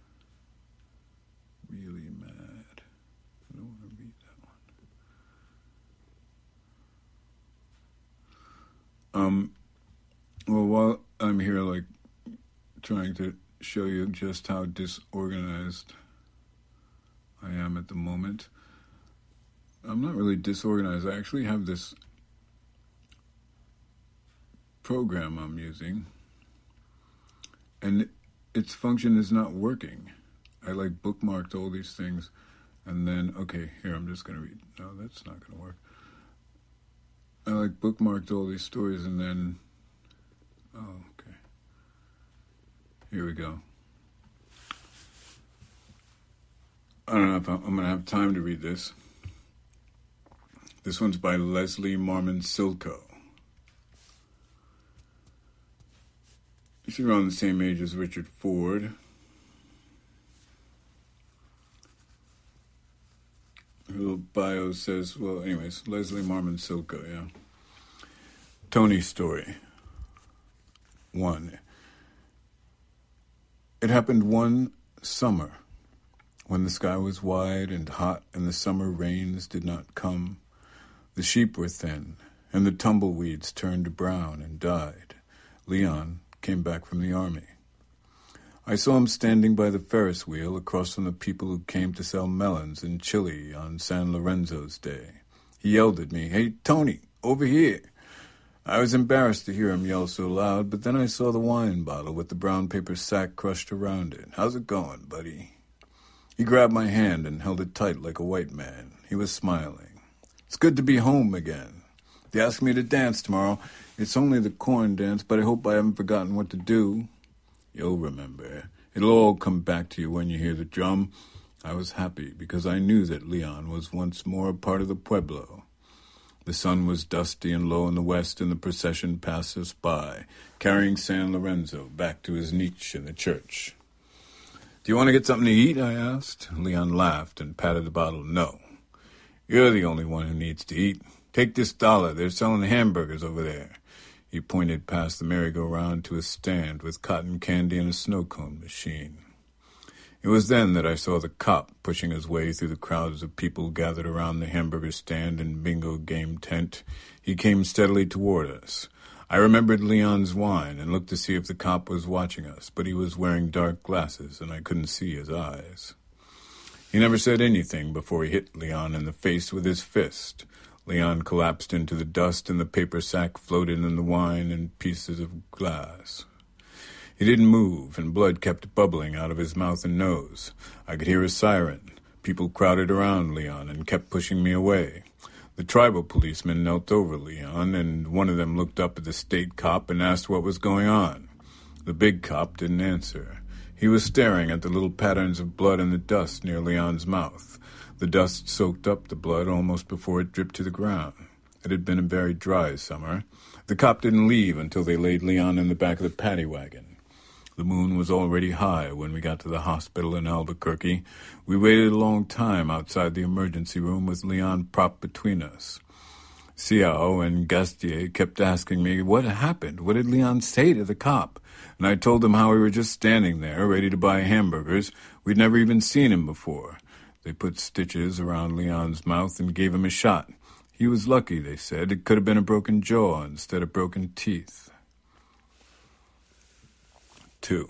Really mad. I don't want to read that one. Um, well, while I'm here, like, trying to show you just how disorganized I am at the moment, I'm not really disorganized. I actually have this program I'm using, and its function is not working. I like bookmarked all these things, and then, okay, here, I'm just going to read. No, that's not going to work. I like bookmarked all these stories, and then, oh, okay. Here we go. I don't know if I'm, I'm going to have time to read this. This one's by Leslie Marmon Silko. She's around the same age as Richard Ford. Her little bio says, well, anyways, Leslie Marmon Silko, yeah. Tony's story. One. It happened one summer when the sky was wide and hot and the summer rains did not come. The sheep were thin and the tumbleweeds turned brown and died. Leon came back from the army. I saw him standing by the Ferris wheel across from the people who came to sell melons in Chile on San Lorenzo's day. He yelled at me, "Hey, Tony, over here." I was embarrassed to hear him yell so loud, but then I saw the wine bottle with the brown paper sack crushed around it. "How's it going, buddy?" He grabbed my hand and held it tight like a white man. He was smiling. "It's good to be home again. They asked me to dance tomorrow. It's only the corn dance, but I hope I haven't forgotten what to do." "You'll remember. It'll all come back to you when you hear the drum." I was happy because I knew that Leon was once more a part of the pueblo. The sun was dusty and low in the west, and the procession passed us by, carrying San Lorenzo back to his niche in the church. "Do you want to get something to eat?" I asked. Leon laughed and patted the bottle. "No. You're the only one who needs to eat. Take this dollar. They're selling hamburgers over there." He pointed past the merry-go-round to a stand with cotton candy and a snow cone machine. It was then that I saw the cop pushing his way through the crowds of people gathered around the hamburger stand and bingo game tent. He came steadily toward us. I remembered Leon's whine and looked to see if the cop was watching us, but he was wearing dark glasses and I couldn't see his eyes. He never said anything before he hit Leon in the face with his fist. Leon collapsed into the dust and the paper sack floated in the wine and pieces of glass. He didn't move, and blood kept bubbling out of his mouth and nose. I could hear a siren. People crowded around Leon and kept pushing me away. The tribal policemen knelt over Leon, and one of them looked up at the state cop and asked what was going on. The big cop didn't answer. He was staring at the little patterns of blood in the dust near Leon's mouth. The dust soaked up the blood almost before it dripped to the ground. It had been a very dry summer. The cop didn't leave until they laid Leon in the back of the paddy wagon. The moon was already high when we got to the hospital in Albuquerque. We waited a long time outside the emergency room with Leon propped between us. Ciao and Gastier kept asking me what happened. What did Leon say to the cop? And I told them how we were just standing there, ready to buy hamburgers. We'd never even seen him before. They put stitches around Leon's mouth and gave him a shot. He was lucky, they said. It could have been a broken jaw instead of broken teeth. Two.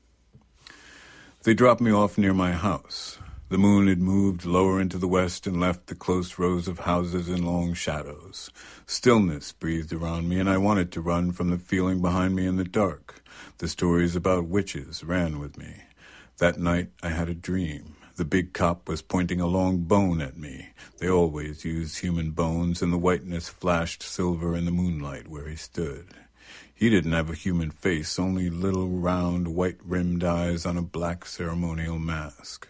They dropped me off near my house. The moon had moved lower into the west and left the close rows of houses in long shadows. Stillness breathed around me, and I wanted to run from the feeling behind me in the dark. The stories about witches ran with me. That night I had a dream. The big cop was pointing a long bone at me. They always used human bones, and the whiteness flashed silver in the moonlight where he stood. He didn't have a human face, only little round white-rimmed eyes on a black ceremonial mask.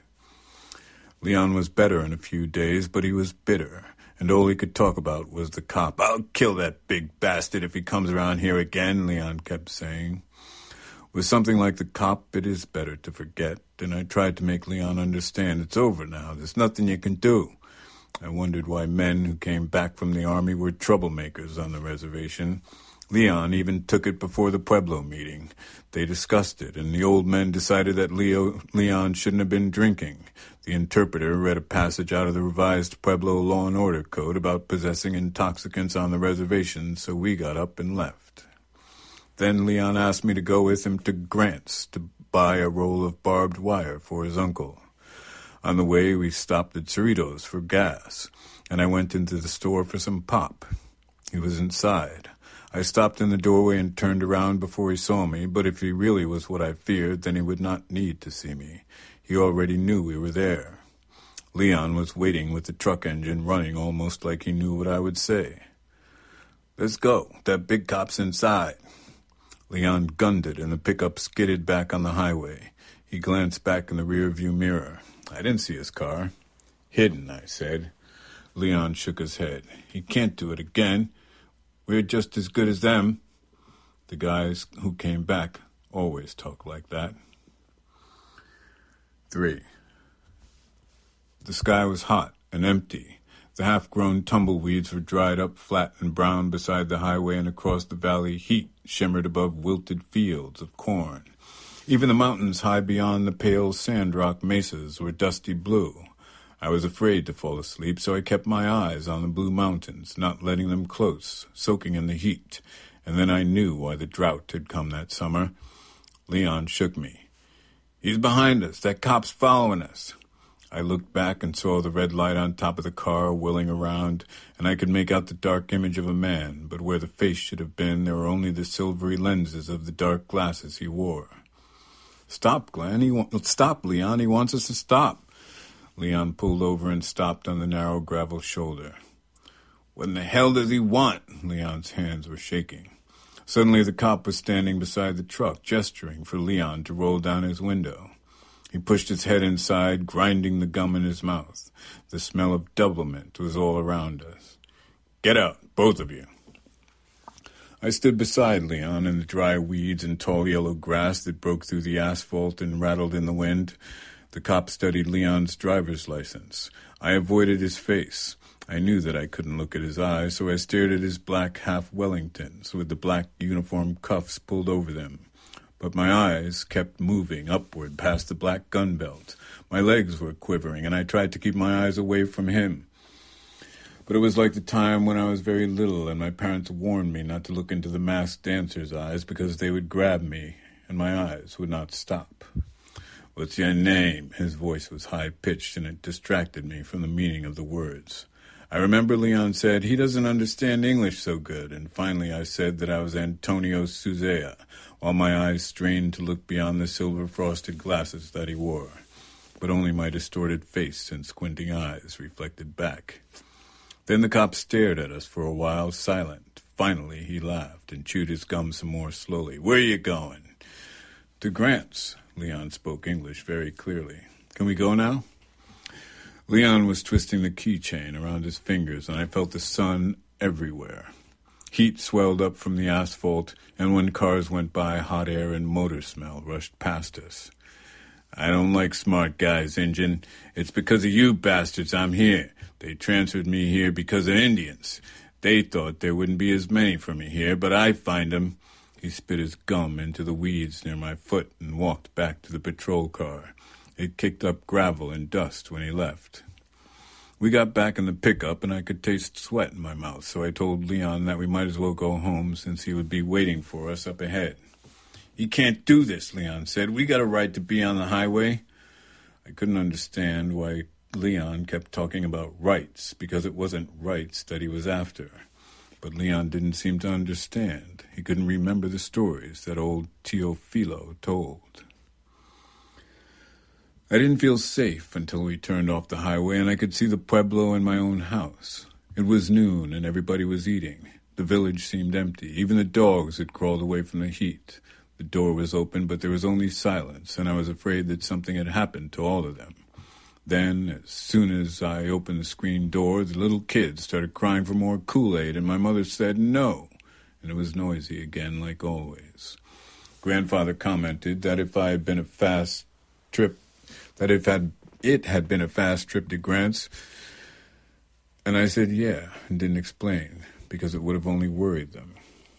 Leon was better in a few days, but he was bitter, and all he could talk about was the cop. "I'll kill that big bastard if he comes around here again," Leon kept saying. With something like the cop, it is better to forget, and I tried to make Leon understand. It's over now. There's nothing you can do. I wondered why men who came back from the army were troublemakers on the reservation. Leon even took it before the Pueblo meeting. They discussed it, and the old men decided that Leo, Leon shouldn't have been drinking. The interpreter read a passage out of the revised Pueblo Law and Order Code about possessing intoxicants on the reservation, so we got up and left. Then Leon asked me to go with him to Grant's to buy a roll of barbed wire for his uncle. On the way, we stopped at Cerritos for gas, and I went into the store for some pop. He was inside. I stopped in the doorway and turned around before he saw me, but if he really was what I feared, then he would not need to see me. He already knew we were there. Leon was waiting with the truck engine running almost like he knew what I would say. "Let's go. That big cop's inside." Leon gunned it, and the pickup skidded back on the highway. He glanced back in the rearview mirror. I didn't see his car. "Hidden," I said. Leon shook his head. "He can't do it again. We're just as good as them." The guys who came back always talk like that. Three. The sky was hot and empty. The half-grown tumbleweeds were dried up flat and brown beside the highway, and across the valley heat shimmered above wilted fields of corn. Even the mountains high beyond the pale sand-rock mesas were dusty blue. I was afraid to fall asleep, so I kept my eyes on the blue mountains, not letting them close, soaking in the heat, and then I knew why the drought had come that summer. Leon shook me. He's behind us. That cop's following us. I looked back and saw the red light on top of the car whirling around, and I could make out the dark image of a man, but where the face should have been, there were only the silvery lenses of the dark glasses he wore. Stop, Glenn. He wa- Stop, Leon. He wants us to stop. Leon pulled over and stopped on the narrow gravel shoulder. What in the hell does he want? Leon's hands were shaking. Suddenly the cop was standing beside the truck, gesturing for Leon to roll down his window. He pushed his head inside, grinding the gum in his mouth. The smell of doublemint was all around us. Get out, both of you. I stood beside Leon in the dry weeds and tall yellow grass that broke through the asphalt and rattled in the wind. The cop studied Leon's driver's license. I avoided his face. I knew that I couldn't look at his eyes, so I stared at his black half-Wellingtons with the black uniform cuffs pulled over them. But my eyes kept moving upward past the black gun belt. My legs were quivering, and I tried to keep my eyes away from him. But it was like the time when I was very little, and my parents warned me not to look into the masked dancer's eyes because they would grab me, and my eyes would not stop. What's your name? His voice was high-pitched, and it distracted me from the meaning of the words. I remember Leon said, he doesn't understand English so good, and finally I said that I was Antonio Suzea, while my eyes strained to look beyond the silver-frosted glasses that he wore. But only my distorted face and squinting eyes reflected back. Then the cop stared at us for a while, silent. Finally he laughed and chewed his gum some more slowly. Where are you going? To Grant's. Leon spoke English very clearly. Can we go now? Leon was twisting the keychain around his fingers, and I felt the sun everywhere. Heat swelled up from the asphalt, and when cars went by, hot air and motor smell rushed past us. I don't like smart guys, Injun. It's because of you bastards I'm here. They transferred me here because of Indians. They thought there wouldn't be as many for me here, but I find 'em. He spit his gum into the weeds near my foot and walked back to the patrol car. It kicked up gravel and dust when he left. We got back in the pickup, and I could taste sweat in my mouth, so I told Leon that we might as well go home since he would be waiting for us up ahead. You can't do this, Leon said. We got a right to be on the highway. I couldn't understand why Leon kept talking about rights, because it wasn't rights that he was after. But Leon didn't seem to understand. He couldn't remember the stories that old Teofilo told. I didn't feel safe until we turned off the highway and I could see the pueblo and my own house. It was noon and everybody was eating. The village seemed empty. Even the dogs had crawled away from the heat. The door was open, but there was only silence, and I was afraid that something had happened to all of them. Then, as soon as I opened the screen door, the little kids started crying for more Kool-Aid, and my mother said no, and it was noisy again like always. Grandfather commented that if I had been a fast trip, that if had, it had been a fast trip to Grant's, and I said yeah, and didn't explain, because it would have only worried them.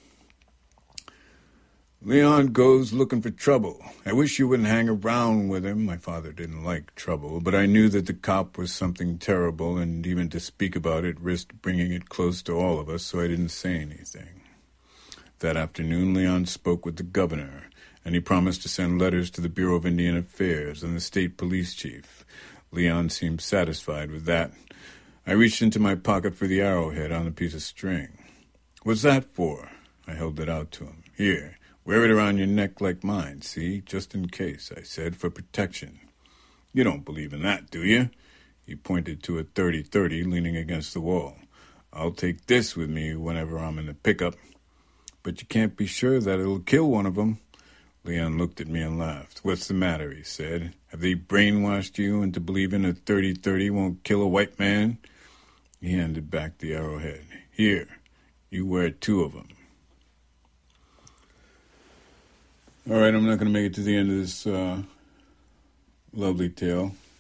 Leon goes looking for trouble. I wish you wouldn't hang around with him. My father didn't like trouble, but I knew that the cop was something terrible, and even to speak about it risked bringing it close to all of us, so I didn't say anything. That afternoon, Leon spoke with the governor, and he promised to send letters to the Bureau of Indian Affairs and the state police chief. Leon seemed satisfied with that. I reached into my pocket for the arrowhead on a piece of string. What's that for? I held it out to him. Here. Wear it around your neck like mine, see? Just in case, I said, for protection. You don't believe in that, do you? He pointed to a thirty thirty leaning against the wall. I'll take this with me whenever I'm in the pickup. But you can't be sure that it'll kill one of them. Leon looked at me and laughed. What's the matter, he said. Have they brainwashed you into believing a thirty thirty won't kill a white man? He handed back the arrowhead. Here, you wear two of them. All right, I'm not going to make it to the end of this uh, lovely tale.